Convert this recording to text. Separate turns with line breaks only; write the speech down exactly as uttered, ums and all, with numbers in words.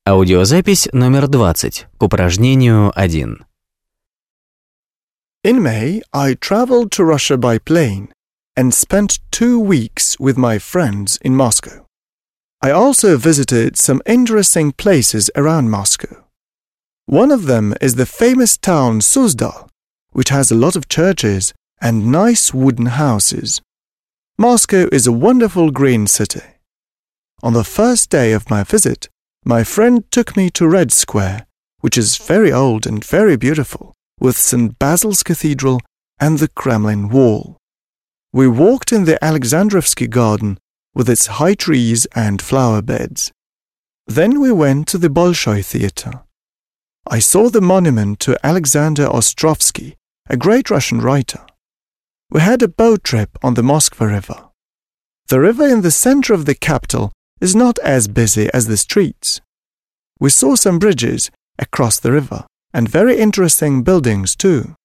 Аудиозапись номер двадцать к упражнению один.
In May, I traveled to Russia by plane and spent two weeks with my friends in Moscow. I also visited some interesting places around Moscow. One of them is the famous town Suzdal, which has a lot of churches and nice wooden houses. Moscow is a wonderful green city. On the first day of my visit, my friend took me to Red Square, which is very old and very beautiful, with Saint Basil's Cathedral and the Kremlin Wall. We walked in the Alexandrovsky Garden with its high trees and flower beds. Then we went to the Bolshoi Theatre. I saw the monument to Alexander Ostrovsky, a great Russian writer. We had a boat trip on the Moskva River. The river in the center of the capital is not as busy as the streets. We saw some bridges across the river and very interesting buildings too.